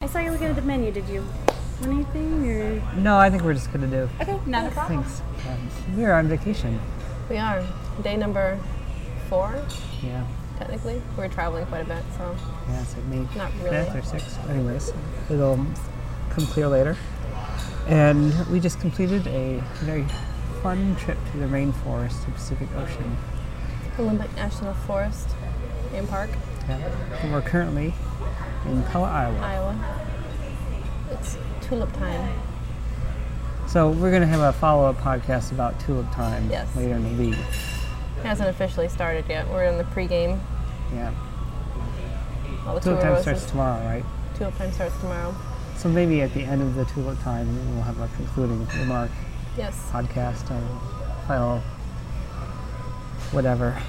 saw you looking at the menu. Did you want anything or? No, I think we're just gonna do. Okay, not a problem. Thanks. We're on vacation. We are. Day number 4, Yeah. technically. We're traveling quite a bit, so Yeah, it's like May Not really. 5th or 6th. Anyways, it'll come clear later. And we just completed a very fun trip to the rainforest of Pacific Ocean. Olympic National Forest and Park, Yeah. And we're currently in Pella, Iowa. Iowa. It's tulip time. So we're going to have a follow-up podcast about tulip time Yes. later in the week. It hasn't officially started yet. We're in the pregame. Yeah. All the Tulip tour time roses. starts tomorrow, right? Tulip time starts tomorrow. So maybe at the end of the tulip time, we'll have a concluding remark Yes. podcast or final whatever.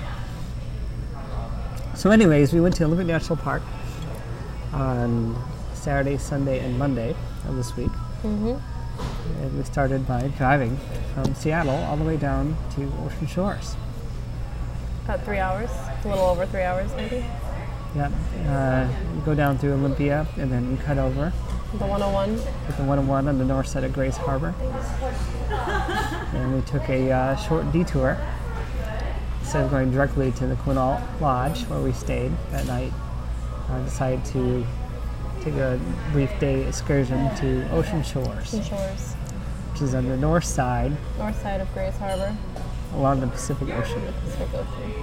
So anyways, we went to Olympic National Park on Saturday, Sunday, and Monday of this week. Mm-hmm. And we started by driving from Seattle all the way down to Ocean Shores. About 3 hours. A little over 3 hours, maybe. Yep. You go down through Olympia, and then you cut over The 101. with the 101 on the north side of Grace Harbor. And we took a short detour. Instead of going directly to the Quinault Lodge, where we stayed that night, I decided to take a brief day excursion to Ocean Shores, Ocean Shores. which is on the north side North side of Grace Harbor. along the Pacific Ocean. Pacific Ocean.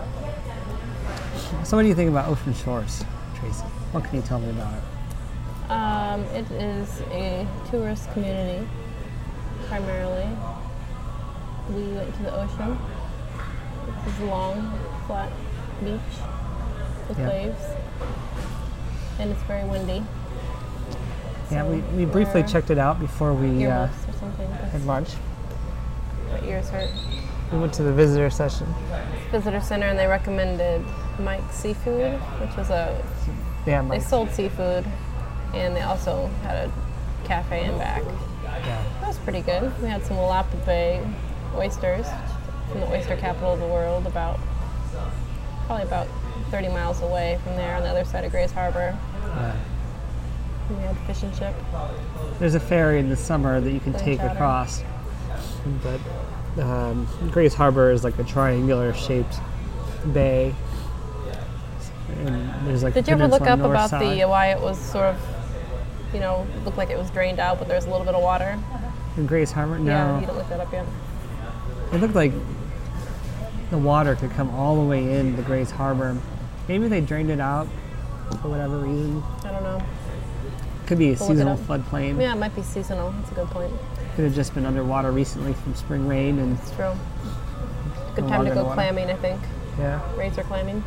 So what do you think about Ocean Shores, Tracy? What can you tell me about it? It is a tourist community, primarily. We went to the ocean. It's a long, flat beach with Yeah. waves. And it's very windy. Yeah, So we briefly wear checked it out before we earmuffs or something. had lunch. My ears hurt. We went to the visitor session. Visitor center, and they recommended Mike's Seafood, which was Yeah, they Mike. sold seafood, and they also had a cafe in back. Yeah. That was pretty good. We had some Willapa Bay oysters from the oyster capital of the world, probably about 30 miles away from there on the other side of Grace Harbor. Yeah. We had fish and chip. There's a ferry in the summer that you can Clam take chowder. across. But Grace Harbor is like a triangular shaped bay. And there's like Did a you ever look peninsula up north about side. why it was sort of, looked like it was drained out, but there's a little bit of water? In Grace Harbor? Yeah, No. you didn't look that up yet. It looked like the water could come all the way into Grace Harbor. Maybe they drained it out for whatever reason. I don't know. Could be a We'll look it seasonal up. floodplain. Yeah, it might be seasonal. That's a good point. Could have just been underwater recently from spring rain and It's true. Good No time to longer go in the water. clamming, I think. yeah. Razor climbing.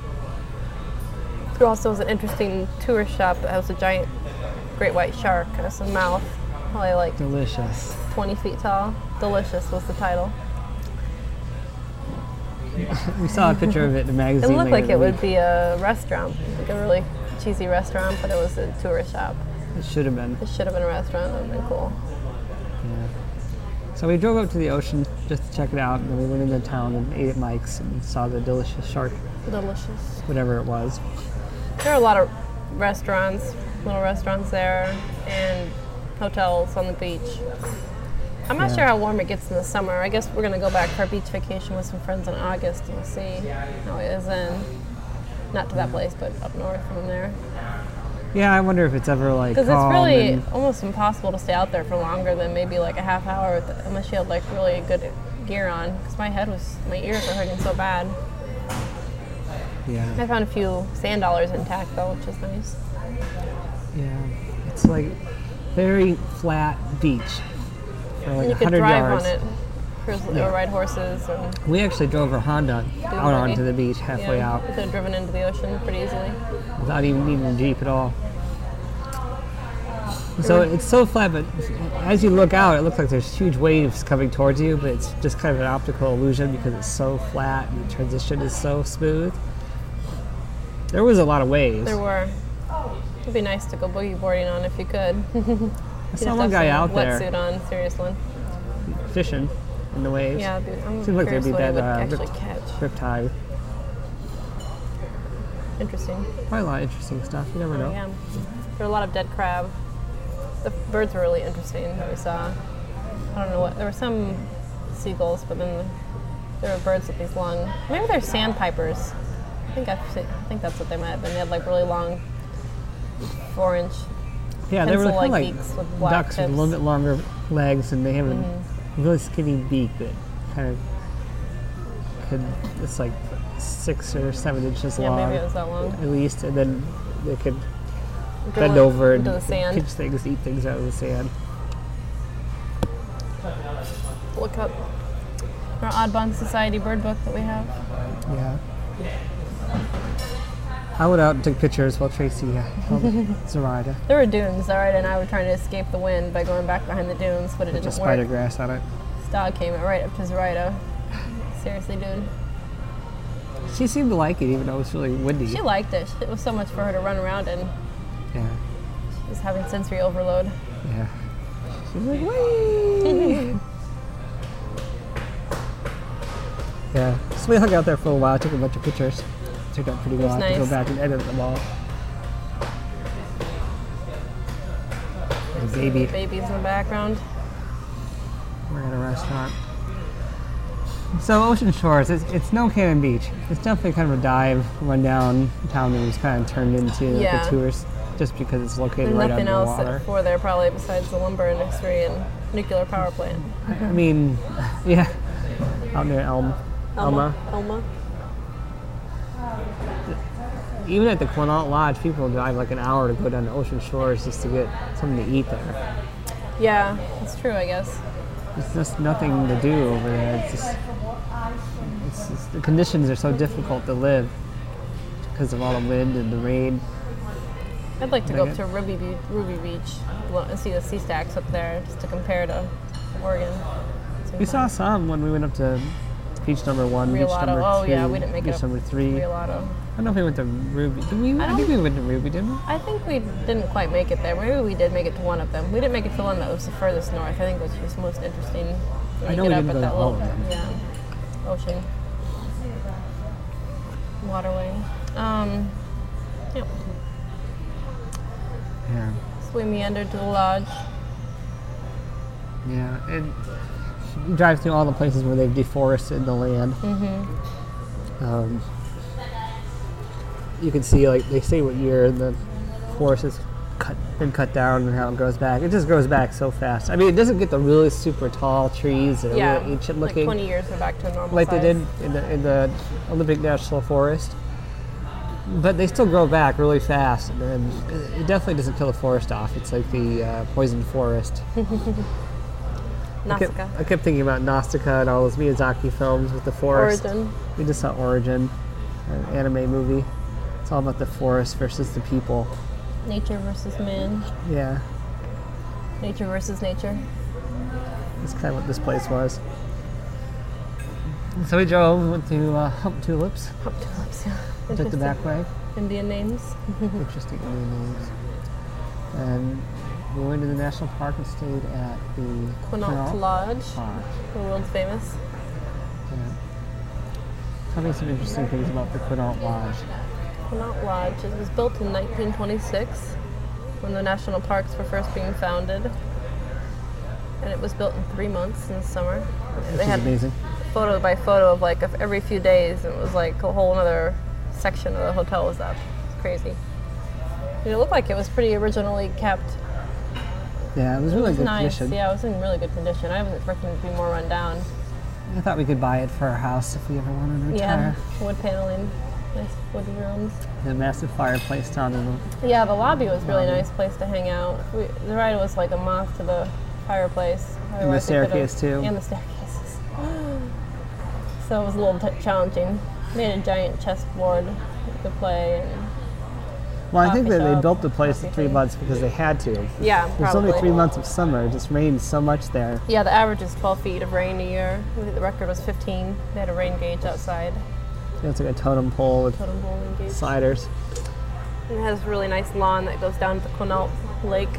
There also was an interesting tourist shop that has a giant great white shark as a mouth, probably like Delicious. 20 feet tall. Delicious was the title. We saw a picture of it in a It magazine. looked later like in it the would week. be a restaurant, like a really cheesy restaurant, but it was a tourist shop. It should have been. It should have been a restaurant. That would have been cool. Yeah. So we drove up to the ocean just to check it out, and then we went into town and ate at Mike's and saw the delicious shark, Delicious. whatever it was. There are a lot of restaurants, little restaurants there, and hotels on the beach. I'm not Yeah. sure how warm it gets in the summer. I guess we're going to go back for our beach vacation with some friends in August and we'll see how it is then. Not to that place, but up north from there. Yeah, I wonder if it's ever like Because it's calm really and- almost impossible to stay out there for longer than maybe like a half hour unless you had like really good gear on. Because my ears are hurting so bad. yeah, I found a few sand dollars intact though, which is nice. yeah. It's like very flat beach for like And you could 100 drive yards. on it, cruise Yeah. or ride horses. And We actually drove our Honda out buggy. onto the beach halfway yeah, out You could have driven into the ocean pretty easily. without even needing a Jeep at all. So it's so flat, but as you look out, it looks like there's huge waves coming towards you, but it's just kind of an optical illusion because it's so flat and the transition is so smooth. There was a lot of waves. There were. It'd be nice to go boogie boarding on if you could. I saw one guy out there Wetsuit on, serious one. fishing in the waves. Yeah, I'm Seems like there'd curious be what he that would actually rip- catch. Riptide. Interesting. Probably a lot of interesting stuff. You never know. Yeah. There were a lot of dead crab. The birds were really interesting that we saw. I don't know what. There were some seagulls, but then there were birds with these long. Maybe they're sandpipers. I think that's what they might have been. They had like really long, 4-inch. Yeah, they were kind of like beaks with black ducks with a tips. little bit longer legs, and they have a really skinny beak that kind of it's like 6 or 7 inches Yeah, long. maybe it was that long. At least, and then they could Drill bend over and into the sand. pinch things, eat things out of the sand. Look up our Audubon Society bird book that we have. Yeah. I went out and took pictures while Tracy held Zoraida. There were dunes. Zoraida and I were trying to escape the wind by going back behind the dunes, but it With didn't just spider work. grass on it. This dog came right up to Zoraida. Seriously, dude. She seemed to like it, even though it was really windy. She liked it. It was so much for her to run around in. Yeah. She was having sensory overload. Yeah. She was like, whee! Yeah. So we hung out there for a while, took a bunch of pictures. Turned out pretty well. was I have to go nice. back and edit them all. And baby. Babies in the background. We're at a restaurant. So Ocean Shores, it's no Cannon Beach. It's definitely kind of a dive, run down town that was kind of turned into like Yeah. a tourist just because it's located There's right nothing under the else water. for there probably besides the lumber industry and nuclear power plant. I mean, yeah, out near Elma. Elma. Even at the Quinault Lodge, people drive like an hour to go down to Ocean Shores just to get something to eat there. Yeah, that's true, I guess. There's just nothing to do over there. It's just the conditions are so difficult to live because of all the wind and the rain. I'd like to go up Okay. to Ruby Beach and see the sea stacks up there just to compare to Oregon. We saw some when we went up to beach number 1, beach Riolado. number 2, Oh yeah, we didn't make it beach up number 3. Riolado. I don't know if we went to Ruby. Did we? I think we went to Ruby, didn't we? I think we didn't quite make it there. Maybe we did make it to one of them. We didn't make it to the one that was the furthest north. I think it was just most interesting. When I you know get we up didn't at go that to all little, of them. yeah, ocean, waterway. Yep. Yeah. So we meandered to the lodge. Yeah. And you drive through all the places where they've deforested the land. You can see, like, they say what year the forest has been cut down and how it grows back. It just grows back so fast. I mean, it doesn't get the really super tall trees and Yeah, really ancient like looking, 20 years we're back to a normal like size. they did in the Olympic National Forest. But they still grow back really fast, and it definitely doesn't kill the forest off. It's like the poisoned forest. Nausicaa. I kept thinking about Nausicaa and all those Miyazaki films with the forest. Origin. We just saw Origin, an anime movie. It's all about the forest versus the people. Nature versus man. Yeah, Nature versus nature. that's kind of what this place was. And so we drove, went to Hump Tulips, Hop tulips, yeah. took the Interesting. back way. Indian names. Interesting Indian names. And we went to the national park and stayed at the Quinault Lodge, Lodge. the world's famous. Yeah. Tell me some interesting things about the Quinault Lodge. Quinault Lodge. It was built in 1926 when the national parks were first being founded. And it was built in 3 months in the summer. Which They is had amazing. photo by photo of like of every few days, and it was like a whole other section of the hotel was up. It's crazy. It looked like it was pretty originally kept. Yeah, it was really good Nice. condition. Yeah, it was in really good condition. I wasn't expecting it to be more run down. I thought we could buy it for our house if we ever wanted to retire. Yeah, wood paneling, nice wood rooms. The massive fireplace down in the Yeah, the lobby was a really nice place to hang out. The ride was like a moth to the fireplace. And the Otherwise we could've- staircase, too. And the staircases. So it was a little challenging. They had a giant chessboard you could play. And Well, I think Coffee that they shop, built the place in coffee 3 thing. months because they had to. yeah, There's probably. only 3 months of summer. It just rained so much there. Yeah, the average is 12 feet of rain a year. I think the record was 15. They had a rain gauge outside. It's like a totem pole with Totem pole rain gauge. sliders. And it has a really nice lawn that goes down to the Quinault Lake.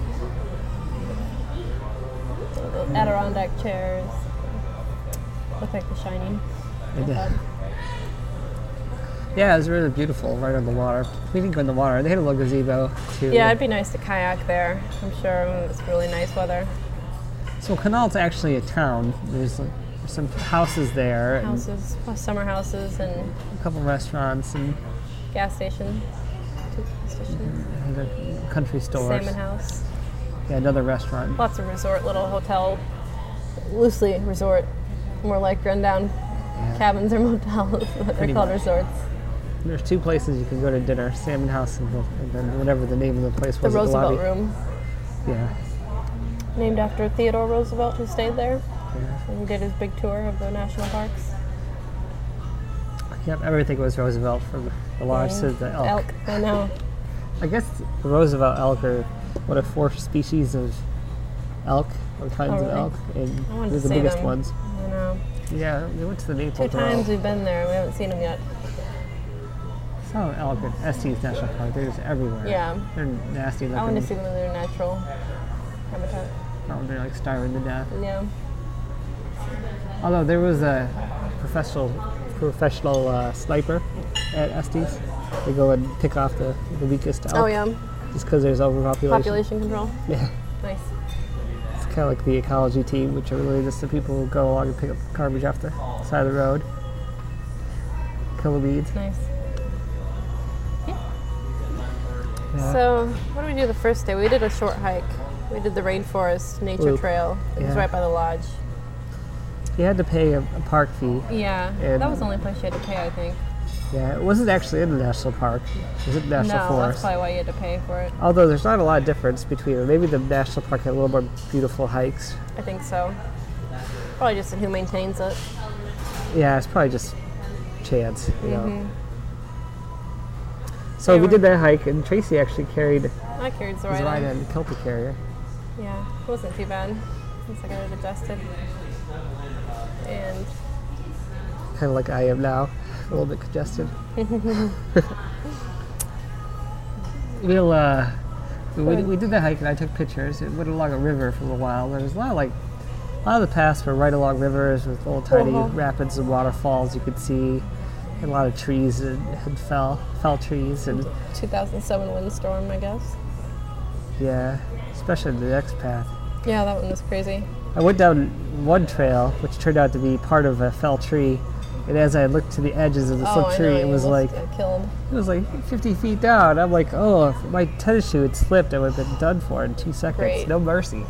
So the Adirondack chairs. Look like The Shining. They did. Yeah, it was really beautiful, right on the water. We didn't go in the water. They had a little gazebo too. Yeah, it'd be nice to kayak there. I'm sure when it's really nice weather. So Quinault's actually a town. There's some houses there, Houses, summer houses, and and a couple restaurants, and gas station. Two gas stations. a country stores. Salmon house. Yeah, another restaurant. Lots of resort, little hotel, loosely resort, more like rundown cabins or motels. They're Pretty called much. resorts. There's two places you can go to dinner: Salmon House and then whatever the name of the place The was. at Roosevelt lobby. Room, Yeah. named after Theodore Roosevelt, who stayed there Yeah. and did his big tour of the national parks. Yep, everything was Roosevelt from the lodge to the elk. I know. I guess the Roosevelt elk are one of 4 species of elk, or kinds Oh, of really? elk, and I wanted they're to the see biggest them. ones. I know. Yeah, we went to the 2 Maple times Grove. we've been there. We haven't seen them yet. Saw an elk at Estes National Park. They're just everywhere. Yeah. They're nasty looking. I want to see them in their natural habitat. Oh, they're like starving to death. Yeah. Although there was a professional sniper at Estes. They go and pick off the weakest elk. Oh yeah. Just because there's overpopulation. Population control. Yeah. Nice. It's kind of like the ecology team, which are really just the people who go along and pick up garbage off the side of the road. Kill the weeds. Nice. Yeah. So, what did we do the first day? We did a short hike. We did the Rainforest Nature Loop. Trail. It was Yeah. right by the lodge. You had to pay a park fee. Yeah, And- that was the only place you had to pay, I think. Yeah, it wasn't actually in the national park. It was in the national No, that's forest. probably why you had to pay for it. Although there's not a lot of difference between them. Maybe the national park had a little more beautiful hikes. I think so. Probably just in who maintains it. Yeah, it's probably just chance, you know. Mm-hmm. So we did that hike, and Tracy actually carried his I carried the ride right and Kelty carrier. Yeah, it wasn't too bad. Looks like I had adjusted. And Kind of like I am now, a little bit congested. We did the hike, and I took pictures. It went along a river for a little while. There was a lot of the paths were right along rivers with little tiny Uh-huh. rapids and waterfalls you could see, and a lot of trees that had fell trees, and 2007 windstorm, I guess. yeah, especially the next path. Yeah, that one was crazy. I went down one trail, which turned out to be part of a fell tree, and as I looked to the edges of the Oh, slip I tree, know, it you was almost like got killed. 50 feet down. I'm like, oh, if my tennis shoe had slipped, I would have been done for in 2 seconds. Great. No mercy.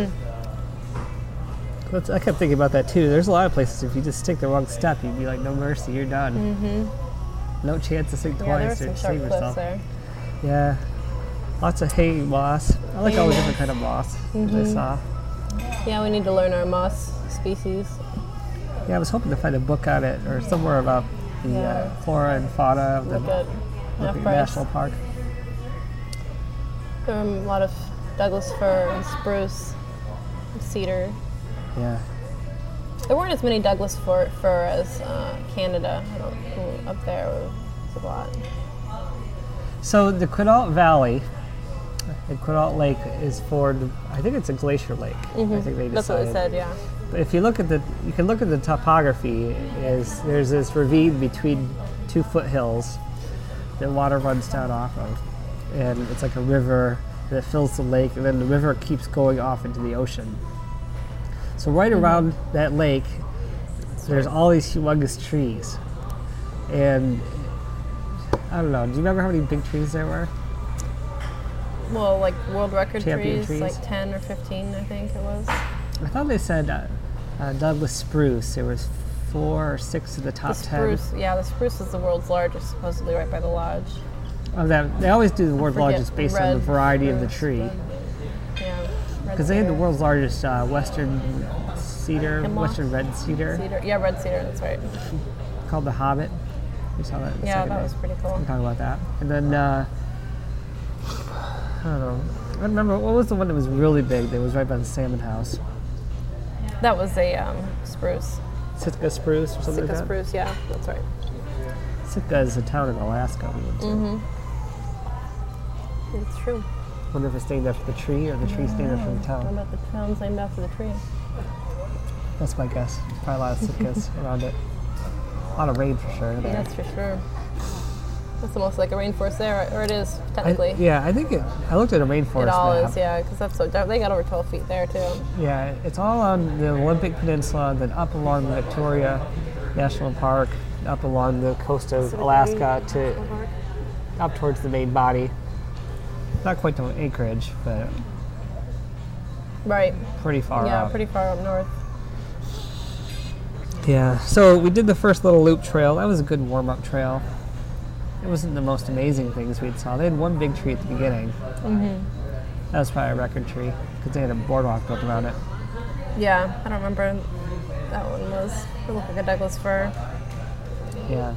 I kept thinking about that too. There's a lot of places if you just take the wrong step, you'd be like, no mercy, you're done. Mm-hmm. No chance to think Yeah, there were twice some or sharp save cliffs yourself. there. Yeah, lots of hay moss. I like all the different kind of moss that I saw. Yeah, we need to learn our moss species. Yeah, I was hoping to find a book on it or somewhere about the Yeah. flora and fauna of the Look at half price. national park. There were a lot of Douglas fir and spruce, and cedar. Yeah. There weren't as many Douglas fir as Canada. I don't up there was a lot. So the Quinault Valley and Quinault Lake is formed. I think it's a glacier lake. I think they decided. That's what they said. Yeah. But if you look at you can look at the topography. There's this ravine between 2 foothills that water runs down off of, and it's like a river that fills the lake, and then the river keeps going off into the ocean. So right around that lake, there's all these humongous trees, and I don't know. Do you remember how many big trees there were? Well, like world record Champion trees, trees. like 10 or 15, I think it was. I thought they said Douglas spruce. There was 4 or 6 of the top The 10. spruce, yeah, the spruce is the world's largest, supposedly right by the lodge. Of that, they always do the world's Forget largest based on red the variety of the spruce, tree. but, yeah, red Because they had the cedar. world's largest western cedar, Hemlock? western red cedar, Cedar. Yeah, red cedar, that's right. called the Hobbit. We saw that. In the Yeah, second that day. was pretty cool. We'll talk about that. And then I don't know. I don't remember what was the one that was really big. That was right by the Salmon House. That was a spruce. Sitka spruce or something Sitka like that. spruce, yeah, that's right. Sitka is a town in Alaska. We went to. Mm-hmm. It's true. Wonder if it's named after the tree or the tree's named after the How town. about the town's named after the tree? That's my guess. Probably a lot of Sitkas around it. A lot of rain for sure. There. That's for sure. It's almost like a rainforest there, or it is technically. I think I looked at a rainforest It all map. is, yeah, because that's so dark. They got over 12 feet there too. Yeah, it's all on the Olympic Peninsula, then up along the Victoria National Park, up along the coast of Alaska to up towards the main body. Not quite to Anchorage, but Right. pretty far Yeah, out. pretty far up north. Yeah, so we did the first little loop trail. That was a good warm-up trail. It wasn't the most amazing things we saw. They had one big tree at the beginning. That was probably a record tree because they had a boardwalk built around it. Yeah, I don't remember. That one was. It looked like a Douglas fir. Yeah.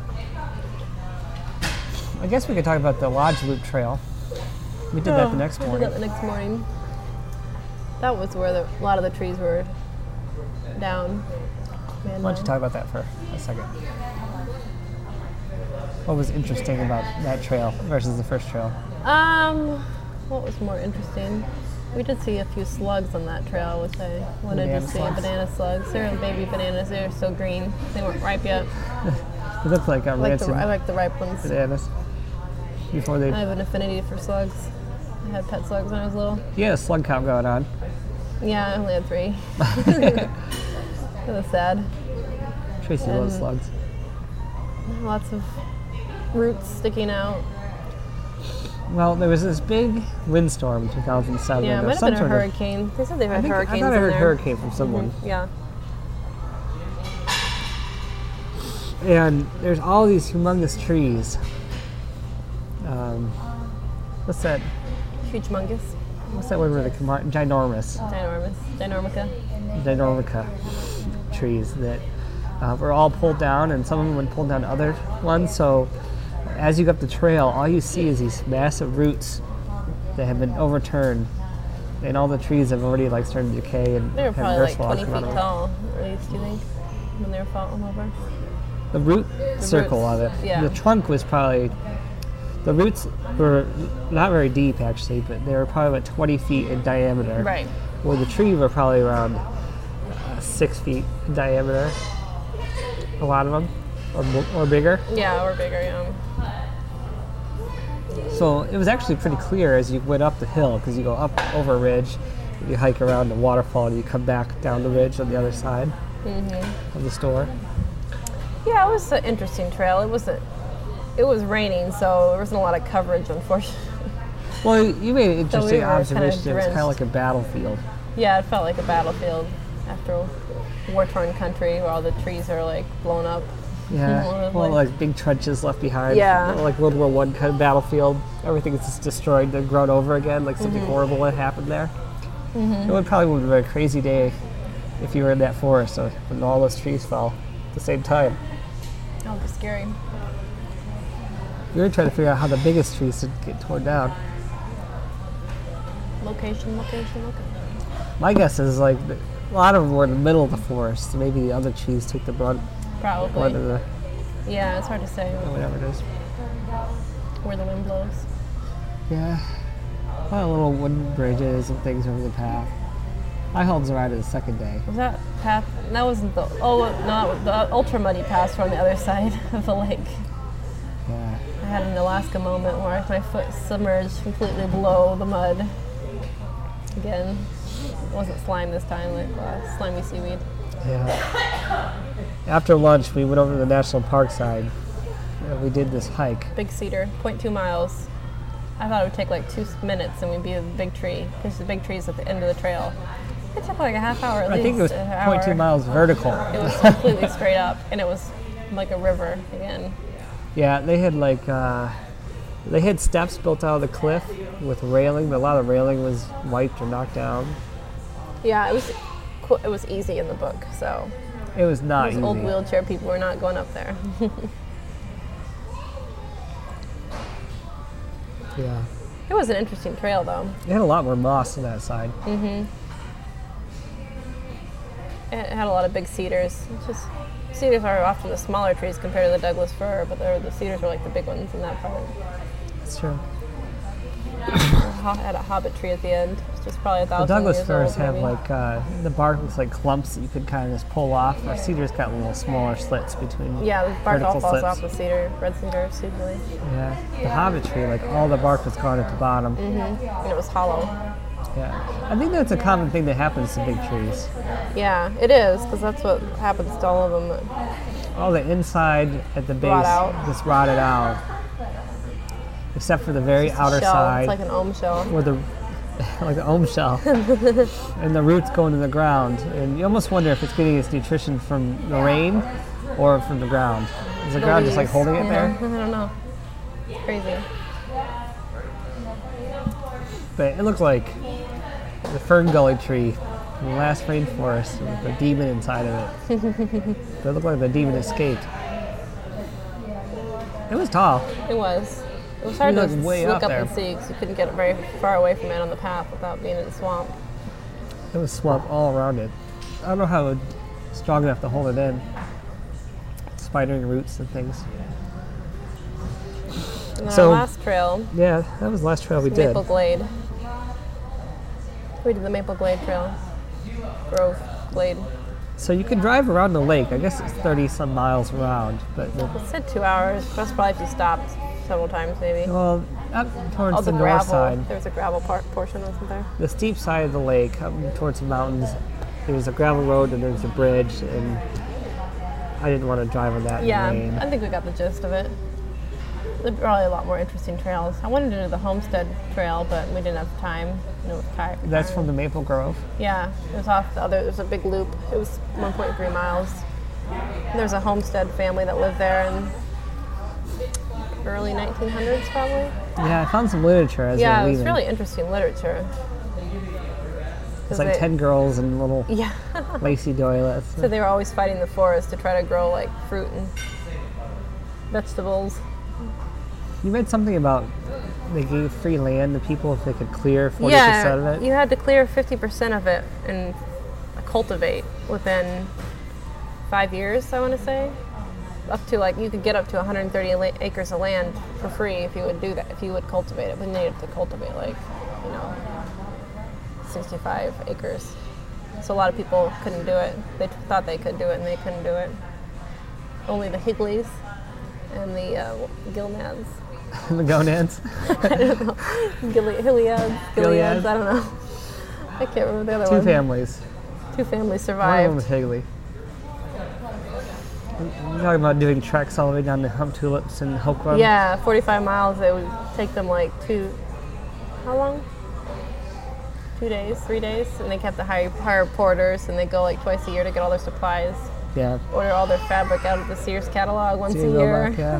I guess we could talk about the Lodge Loop Trail. We did that the next We did morning. that the next morning. That was where a lot of the trees were down. Man, Why don't you talk about that for a second? What was interesting about that trail versus the first trail? What was more interesting? We did see a few slugs on that trail, which I wanted Banana to see. slugs? Banana slugs. They're baby bananas. They're so green. They weren't ripe yet. It looked like I rancid like the ripe ones. bananas. Before they, I have an affinity for slugs. I had pet slugs when I was little. you had a slug count going on. Yeah, I only had 3. It was sad. Tracy loves slugs. Lots of roots sticking out. Well, there was this big windstorm in 2007. Yeah, it or might have some been a sort of- hurricane. They said they've I had hurricanes thought I in heard there. hurricane from someone. Yeah. And there's all these humongous trees. What's that? Huge mungus. What's that word where they come out? Ginormous. Ginormous. Ginormica. Ginormica trees that were all pulled down, and some of them would pull down other ones. So as you go up the trail, all you see is these massive roots that have been overturned, and all the trees have already like started to decay and They were have probably like earth falling 20 come out feet of them. tall, at least, do you think? When they were falling over. The root circle roots, of it. yeah. The trunk was probably. The roots were not very deep actually, but they were probably about 20 feet in diameter. Right. Where the tree were probably around 6 feet in diameter. A lot of them, or bigger. Yeah, or bigger, yeah. So it was actually pretty clear as you went up the hill, because you go up over a ridge, you hike around the waterfall, and you come back down the ridge on the other side of the store. Yeah, it was an interesting trail. It was raining, so there wasn't a lot of coverage, unfortunately. Well, you made an So we interesting were kinda observation. It was kind drenched. of like a battlefield. Yeah, it felt like a battlefield after a war-torn country where all the trees are like blown up. Yeah, All over the well, place. like big trenches left behind. Yeah. Like World War I kind of battlefield. Everything is just destroyed and grown over again, like something horrible had happened there. It would probably be a crazy day if you were in that forest when all those trees fell at the same time. That would be scary. We were trying to figure out how the biggest trees would get torn down. Location. My guess is like a lot of them were in the middle of the forest, so maybe the other trees took the brunt of Probably. the Yeah, it's hard to say whatever it is. where the wind blows. Yeah, a lot of little wooden bridges and things over the path. I held the ride the second day. Was that path? That wasn't the. Oh no, the ultra muddy paths were on the other side of the lake. Yeah. I had an Alaska moment where my foot submerged completely below the mud. Again, it wasn't slime this time, like slimy seaweed. Yeah. After lunch, we went over to the national park side. And we did this hike. Big cedar, 0.2 miles. I thought it would take like 2 minutes and we'd be at the big tree, because the big tree is at the end of the trail. It took like a half hour at I least. think it was an hour. 0.2 miles vertical. It was completely straight up, and it was like a river again. Yeah, they had they had steps built out of the cliff with railing, but a lot of the railing was wiped or knocked down. Yeah, it was cool. It was easy in the book, so It was not those easy. old wheelchair people were not going up there. Yeah. It was an interesting trail, though. It had a lot more moss on that side. It had a lot of big cedars. It's just cedars are often the smaller trees compared to the Douglas fir, but the cedars were like the big ones in that part. That's true. Had a hobbit tree at the end. It's which is probably The 1,000 Douglas years firs old. have maybe. like the bark looks like clumps that you could kind of just pull off. Or cedar's got little smaller slits between. Yeah, the bark all vertical falls slits. off the cedar, red cedar, usually. Yeah, the hobbit tree, like all the bark was gone at the bottom. And it was hollow. Yeah, I think that's a common thing that happens to big trees. Yeah, it is, because that's what happens to all of them. All the inside at the base Rot out. just rotted out, except for the very outer Shell. side, It's like an ohm shell. where the like the ohm shell, and the roots go into the ground, and you almost wonder if it's getting its nutrition from the rain or from the ground. Is the ground just like leaves. holding it there? I don't know. It's crazy. But it looked like the fern gully tree in the last rainforest with the demon inside of it. But it looked like the demon escaped. It was tall. It was. It was hard You to look way look up up there. and see because you couldn't get very far away from it on the path without being in the swamp. There was swamp all around it. I don't know how it was strong enough to hold it in. Spidering roots and things. And then So- our last trail, Yeah, that was the last trail we did. Maple Glade. We did the Maple Glade Trail. Grove Glade. So you can drive around the lake. I guess it's 30 some miles around, but It said 2 hours. That's probably if you stopped several times, maybe. well, up towards All the the north gravel. side, There was a gravel portion, wasn't there? the steep side of the lake, up towards the mountains, there's a gravel road and there's a bridge, and I didn't want to drive on that Yeah, in the rain. I think we got the gist of it. There's probably a lot more interesting trails. I wanted to do the Homestead Trail, but we didn't have time. You know, with That's from the Maple Grove. Yeah, it was off the other. There's a big loop. It was 1.3 miles. There's a Homestead family that lived there in early 1900s, probably. Yeah, I found some literature as Yeah, we it were was leaving. really interesting literature. It's like 10 girls and little Yeah. lacy doilets. So they were always fighting the forest to try to grow like fruit and vegetables. You read something about they gave free land to people if they could clear 40% of it? You had to clear 50% of it and cultivate within 5 years, I want to say. Up to like, you could get up to 130 acres of land for free if you would do that, if you would cultivate it. But you needed to cultivate like, 65 acres. So a lot of people couldn't do it. They thought they could do it and they couldn't do it. Only the Higleys and the Gilnads. The gonads. Gileads, I don't know. I can't remember the other Two one. families. Two families One of them survived. was Higley. You're talking about doing treks all the way down to Hump Tulips and Hoke Run? Yeah, 45 miles. It would take them like how long? 2 days, 3 days, and they kept to hire porters, and they go like twice a year to get all their supplies. Yeah. Order all their fabric out of the Sears catalog once a Sears year. Roebuck, yeah.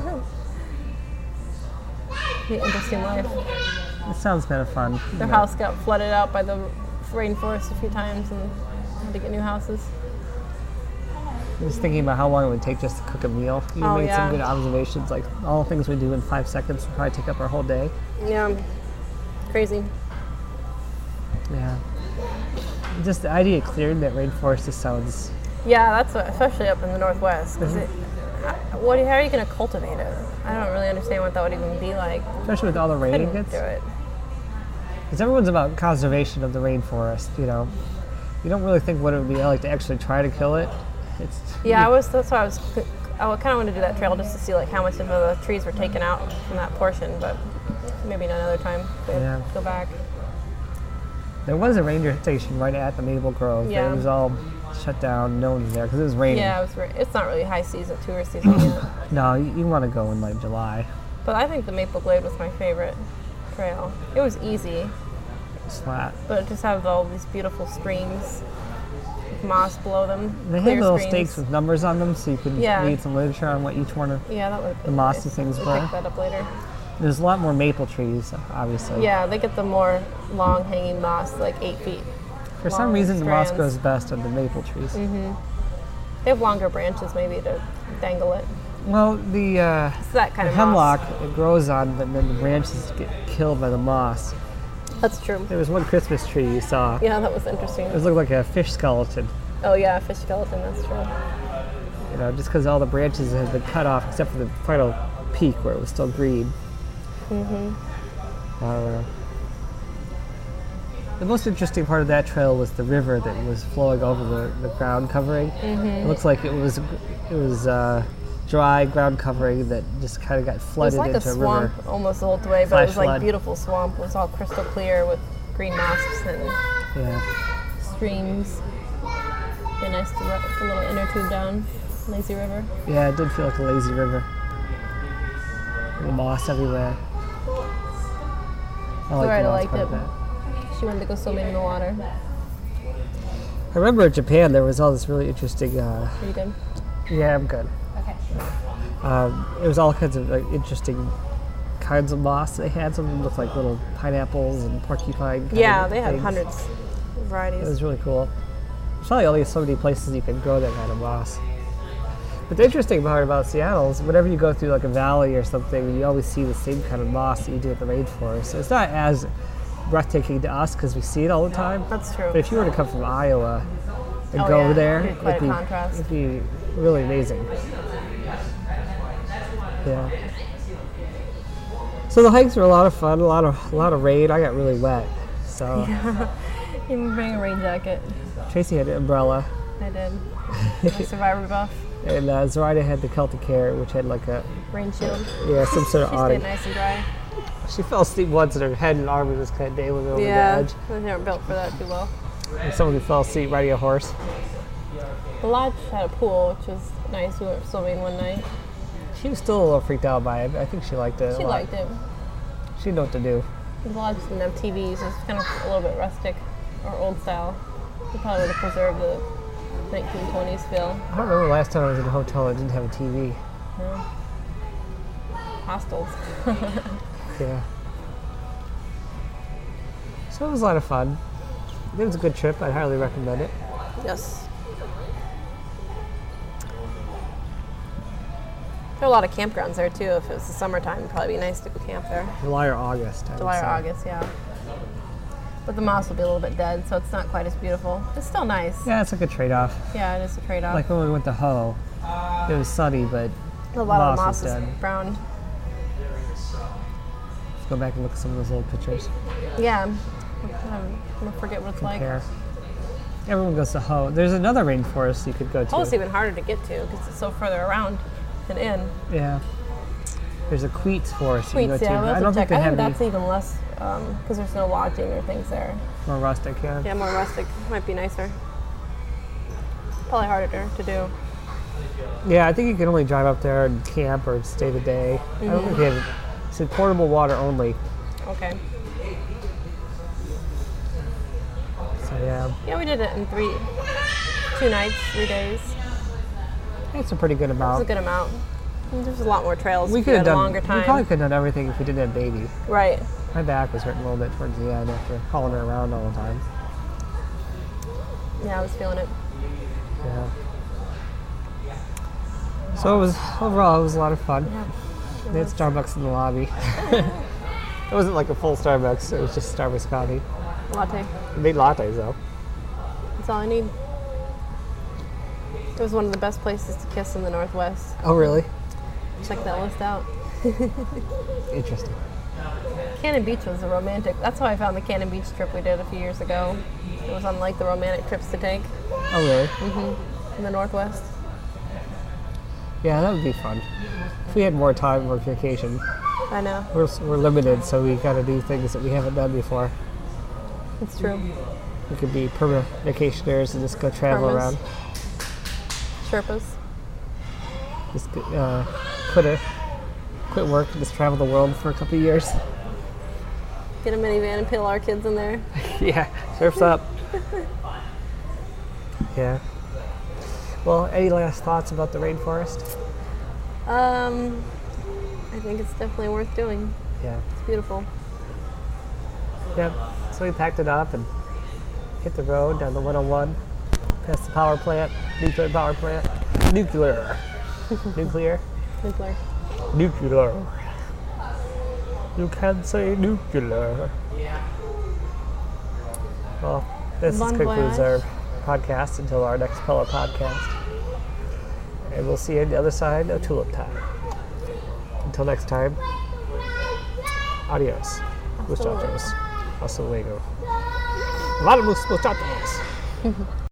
The interesting life. It sounds kind of fun. Their house got flooded out by the rainforest a few times, and had to get new houses. I was thinking about how long it would take just to cook a meal. You Oh, made yeah. some good observations, like all the things we do in 5 seconds would probably take up our whole day. Yeah, crazy. Yeah. Just the idea of clearing that rainforest just sounds. Yeah, that's especially up in the Northwest. 'Cause how are you going to cultivate it? I don't really understand what that would even be like. Especially with all the rain it Couldn't gets. do it. Because everyone's about conservation of the rainforest, You don't really think what it would be like to actually try to kill it. It's Yeah, that's why I kind of wanted to do that trail just to see like how much of the trees were taken out from that portion, but maybe another time we'll Yeah. go back. There was a ranger station right at the Maple Grove, but Yeah. it was all shut down. No one was there because it was raining. Yeah, it's not really high season, tourist season yet. No, you want to go in like July. But I think the Maple Glade was my favorite trail. It was easy, It's flat. but it just has all these beautiful streams with moss below them. They clear had little streams. stakes with numbers on them, so you could Yeah. read some literature on what each one of. Yeah, that would have the been mossy nice. things We'll were. pick that up later. There's a lot more maple trees, obviously. Yeah, they get the more long hanging moss, like 8 feet. For some long reason, the moss strands. grows best on the maple trees. They have longer branches maybe to dangle it. Well, the It's that kind of hemlock moss. it grows on, but then the branches get killed by the moss. That's true. There was one Christmas tree you saw. Yeah, that was interesting. It looked like a fish skeleton. Oh yeah, fish skeleton, that's true. Just because all the branches had been cut off except for the final peak where it was still green. I don't know. The most interesting part of that trail was the river that was flowing over the ground covering. It looks like it was dry ground covering that just kind of got It was flooded like a into a swamp river. almost the whole way, but it Flash was like flood. beautiful swamp. It was all crystal clear with green mosques and Yeah. streams. Be nice to run a little inner tube down Lazy River. Yeah, it did feel like a lazy river. The moss everywhere. I like Florida the moss liked part it. of that. She wanted to go swimming in the water. I remember in Japan there was all this really interesting. Are you good? Yeah, I'm good. Okay. It was all kinds of like, interesting kinds of moss they had. Some of them looked like little pineapples and porcupine. kind Yeah, of they had things. hundreds of It varieties. was really cool. There's probably only so many places you can grow that kind of moss. But the interesting part about Seattle is whenever you go through like a valley or something, you always see the same kind of moss that you do at the rainforest. So it's not as breathtaking to us because we see it all the time. That's true. But if you were to come from Iowa and Oh, go yeah. over there, It'd be quite a contrast. it'd be really amazing. Yeah. So the hikes were a lot of fun, a lot of rain. I got really wet. So You can bring a rain jacket. Tracy had an umbrella, I did. My survivor buff, and Zoraida had the Celtic hair, which had like a rain shield. some sort of She awning. stayed nice and dry. She fell asleep once and her head and arm were just kind of dangling over Yeah, the edge. they weren't built for that too well. And someone who fell asleep riding a horse. The lodge had a pool, which was nice. We went swimming one night. She was still a little freaked out by it. But I think she liked it. She a lot. liked it. She knew what to do. The lodge didn't have TVs. It was kind of a little bit rustic or old style. We probably would have preserved the 1920s feel. I don't remember the last time I was in a hotel that didn't have a TV. No. Hostels. Yeah. So it was a lot of fun. It was a good trip. I'd highly recommend it. Yes. There are a lot of campgrounds there too. If it was the summertime, it'd probably be nice to go camp there. July or August. I would July or say. August, yeah. But the moss will be a little bit dead, so it's not quite as beautiful. It's still nice. Yeah, it's like a trade-off. Yeah, it is a trade-off. Like when we went to Ho, it was sunny, but a lot of the moss moss was is dead. brown. Let's go back and look at some of those old pictures. Yeah. I'm gonna forget what it's Compare. Everyone goes to Ho. There's another rainforest you could go to. like. Oh, it's even harder to get to because it's so further around and in. Yeah. There's a Queets forest you can Sweets, go yeah, to. we'll I have don't to think check. they I think have that's any even less because there's no lodging or things there. more rustic. Yeah. Yeah, more rustic. Might be nicer. Probably harder to do. Yeah, I think you can only drive up there and camp or stay the day. I don't think they have. It said portable water only. Okay. So yeah, Yeah, we did it in 2 nights, 3 days. that's a pretty good It was a amount. good amount. There's a lot more trails. We if could you have had a done. longer We time. probably could have done everything if we didn't have baby. Right. My back was hurting a little bit towards the end after hauling her around all the time. Yeah, I was feeling it. Yeah. So it was overall it was a lot of fun. Yeah. They had Starbucks in the lobby. It wasn't like a full Starbucks. It was just Starbucks coffee. Latte. They made lattes though. That's all I need. It was one of the best places to kiss in the Northwest. Oh really? Check that list out. Interesting. Cannon Beach was a romantic. That's how I found the Cannon Beach trip we did a few years ago. It was on like the romantic trips to take Oh really? in the Northwest. Yeah, that would be fun. If we had more time, more vacation. I know. We're limited, so we gotta do things that we haven't done before. It's true. We could be perma vacationers and just go travel Permas. around. Sherpas. Just quit work and just travel the world for a couple of years. Get a minivan and peel our kids in there. Yeah, surf's up. Yeah. Well, any last thoughts about the rainforest? I think it's definitely worth doing. Yeah. It's beautiful. Yep. So we packed it up and hit the road down the 101, past the power plant, nuclear power plant. Nuclear. Nuclear. Nuclear. You can say nuclear. Well, this Bon concludes our voyage. podcast until our next Pillow podcast. And we'll see you on the other side of Tulip Time. Until next time, adios. Hasta luego. Muchachos. Hasta luego. A lot of muchachos.